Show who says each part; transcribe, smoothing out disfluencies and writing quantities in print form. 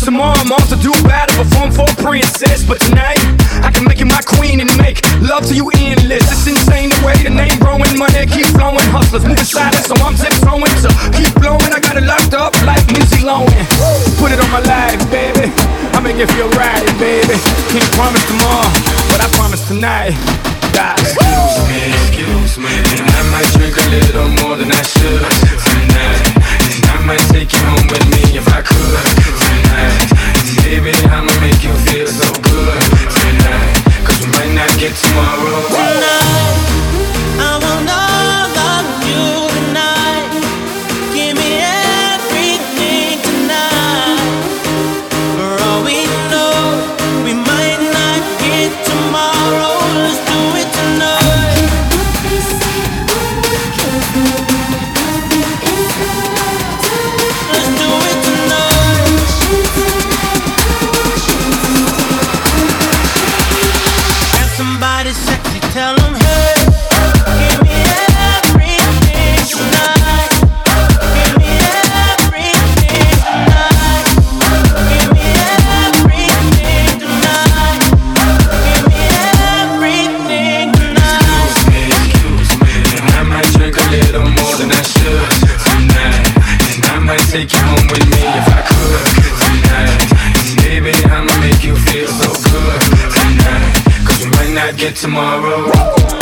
Speaker 1: tomorrow I'm also do battle, perform for a princess. But tonight, I can make you my queen and make love to you endless. It's insane the way the name growing, money keep flowing. Hustlers moving silent, so I'm tiptoeing to keep blowing. I got it locked up like Lindsay Lohan. Put it on my life, baby. I make it feel right, baby. Can't promise tomorrow, but I promise tonight. God.
Speaker 2: Excuse me, and I might drink a little more than I should tonight. And I might take you home with me if I could tonight. And baby, I'ma make you feel so good tonight, 'cause we might not get tomorrow.
Speaker 3: Tonight, I want all of you tonight. Give me everything tonight. For all we know, we might not get tomorrow. Let's do it tonight. Let's do it tonight. Got somebody sexy, tell them hey. Give me everything tonight. Give me everything tonight. Give me everything tonight. Give me everything tonight.
Speaker 2: Excuse me, and I might drink a little more than I should tonight. And I might take you home with me if I could tonight. And baby, I'ma make you feel so good tonight, 'cause we might not get tomorrow.